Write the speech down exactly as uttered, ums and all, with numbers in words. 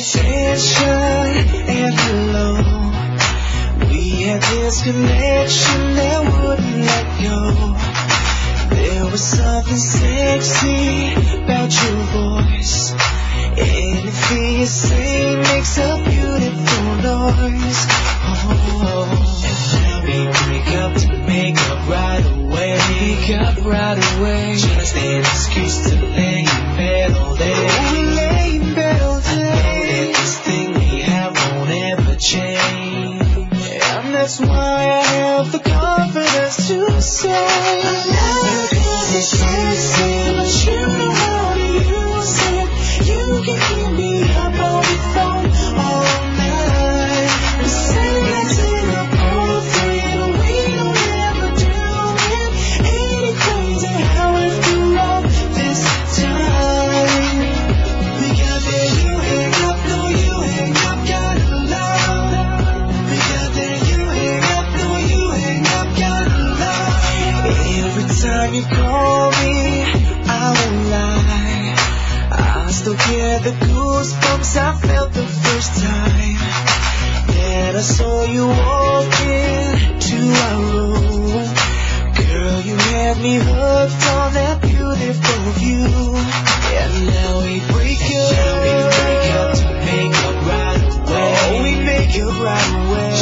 attention and hello. We had this connection that wouldn't let go. There was something sexy about your voice. Anything you say makes a beautiful noise. Oh, and now we break up to make up right away. Make up right away. Just an excuse to lay in bed all day. Oh, lay in bed all day. I know that this thing we have won't ever change. And that's why I have the confidence to say I love you. It's sexy, but you know how to use it. You can keep me up on the phone all night. We say it's inappropriate, but we don't ever do it. Ain't it crazy how I feel all this time? We got that you hang up, no you hang up, gotta love. We got that you hang up, no you hang up, gotta love. Every time you call me, I won't lie, I still get the goosebumps I felt the first time that I saw you walk into our room. Girl, you had me hooked on that beautiful view. And now we break up. Now we break up to make up right away. Oh, we make up right away.